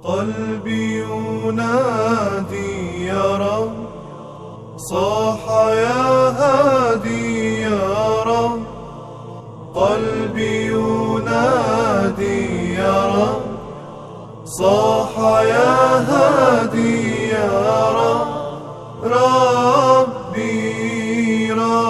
قلبي ينادي يا رب، صاح يا هادي يا رب. قلبي ينادي يا رب، صاح يا هادي يا رب. ربي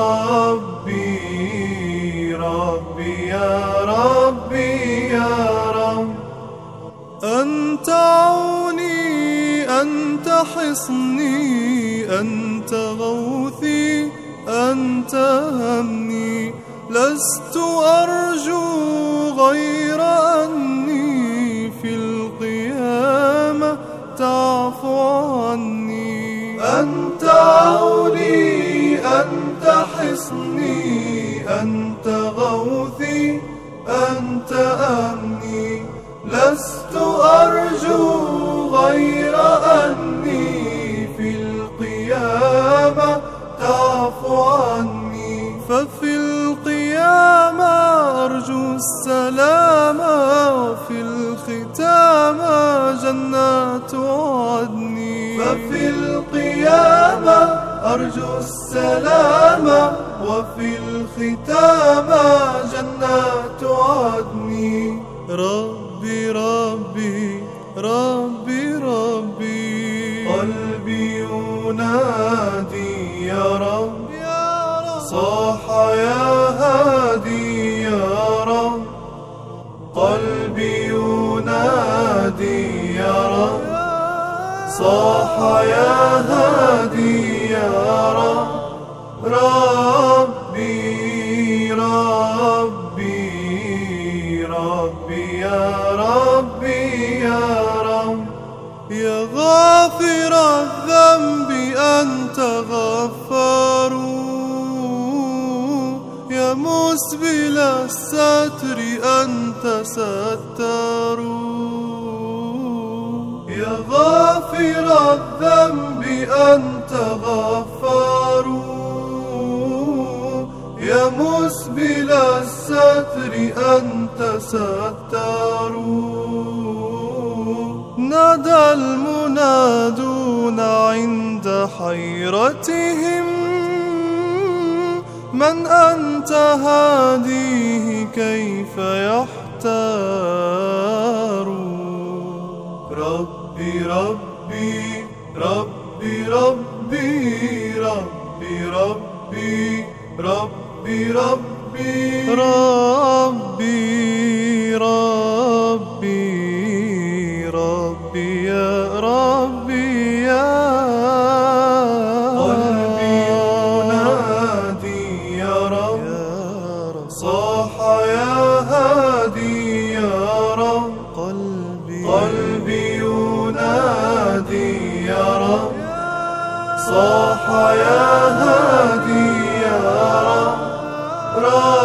ربي ربي يا ربي يا رب. أنت عوني، أنت حصني، أنت غوثي، أنت همي. لست أرجو غير أني في القيامة تعفو عني. أنت عوني، أنت حصني، أنت غوثي، أنت أمني. لست أرجو غير أني في القيامة تعفو عني. ففي القيامة أرجو السلام، وفي الختام جنات عدني. ففي القيامة أرجو السلام، وفي الختام جنات عدني. ربي ربي ربي ربي، قلبي ينادي يا رب، صاح يا هادي يا رب. قلبي ينادي يا رب، صاح يا هادي يا رب. ربي ربي ربي يا ربي يا رب. يا غافر الذنب أنت غفار، يا مسبل الستر أنت ستار. يا غافر الذنب أنت غفار، يا مسبل الستر أنت ستار. نادى المنادون عند حيرتهم، من أنت هاديه كيف يحتار. ربي ربي ربي ربي ربي ربي ربي ربي ربي ربي ربي يا ربي يا. قلبي ينادي يا رب، صاح يا هادي يا رب. قلبي ينادي يا رب، صاح يا هادي يا رب.